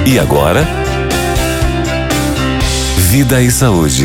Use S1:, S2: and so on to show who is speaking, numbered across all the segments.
S1: E agora, Vida e Saúde.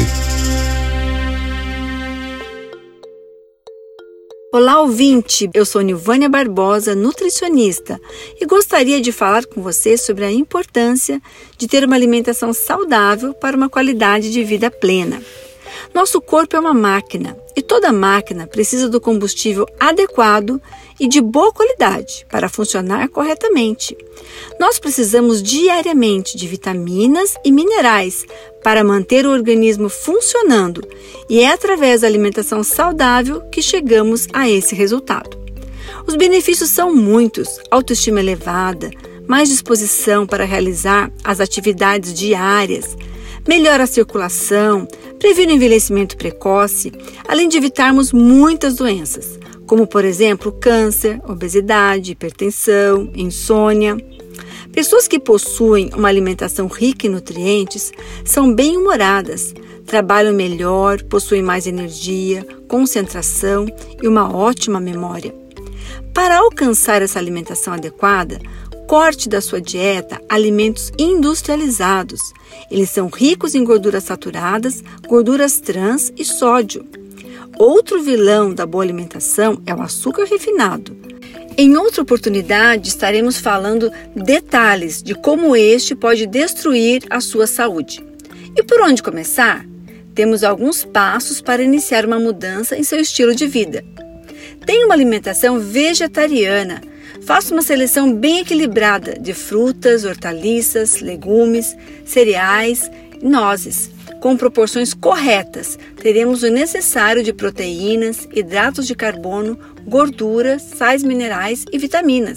S2: Olá, ouvinte! Eu sou Nilvânia Barbosa, nutricionista, e gostaria de falar com você sobre a importância de ter uma alimentação saudável para uma qualidade de vida plena. Nosso corpo é uma máquina e toda máquina precisa do combustível adequado e de boa qualidade para funcionar corretamente. Nós precisamos diariamente de vitaminas e minerais para manter o organismo funcionando e é através da alimentação saudável que chegamos a esse resultado. Os benefícios são muitos: autoestima elevada, mais disposição para realizar as atividades diárias, melhora a circulação, previne o envelhecimento precoce, além de evitarmos muitas doenças, como, por exemplo, câncer, obesidade, hipertensão, insônia. Pessoas que possuem uma alimentação rica em nutrientes são bem-humoradas, trabalham melhor, possuem mais energia, concentração e uma ótima memória. Para alcançar essa alimentação adequada, corte da sua dieta alimentos industrializados. Eles são ricos em gorduras saturadas, gorduras trans e sódio. Outro vilão da boa alimentação é o açúcar refinado. Em outra oportunidade, estaremos falando detalhes de como este pode destruir a sua saúde. E por onde começar? Temos alguns passos para iniciar uma mudança em seu estilo de vida. Tenha uma alimentação vegetariana. Faça uma seleção bem equilibrada de frutas, hortaliças, legumes, cereais e nozes. Com proporções corretas, teremos o necessário de proteínas, hidratos de carbono, gorduras, sais minerais e vitaminas.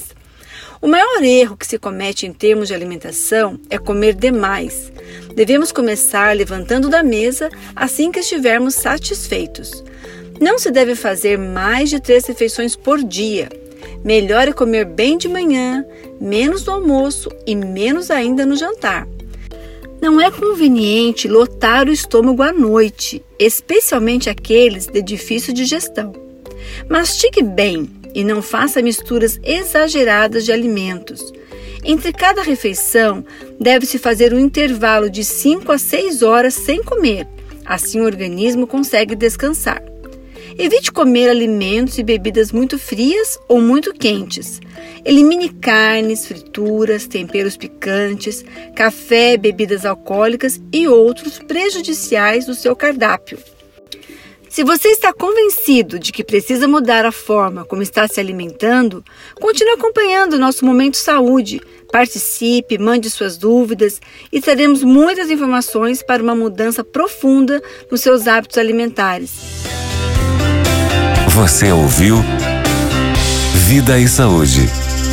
S2: O maior erro que se comete em termos de alimentação é comer demais. Devemos começar levantando da mesa assim que estivermos satisfeitos. Não se deve fazer mais de 3 refeições por dia. Melhor é comer bem de manhã, menos no almoço e menos ainda no jantar. Não é conveniente lotar o estômago à noite, especialmente aqueles de difícil digestão. Mastigue bem e não faça misturas exageradas de alimentos. Entre cada refeição, deve-se fazer um intervalo de 5 a 6 horas sem comer. Assim o organismo consegue descansar. Evite comer alimentos e bebidas muito frias ou muito quentes. Elimine carnes, frituras, temperos picantes, café, bebidas alcoólicas e outros prejudiciais do seu cardápio. Se você está convencido de que precisa mudar a forma como está se alimentando, continue acompanhando o nosso Momento Saúde. Participe, mande suas dúvidas e teremos muitas informações para uma mudança profunda nos seus hábitos alimentares.
S1: Você ouviu Vida e Saúde.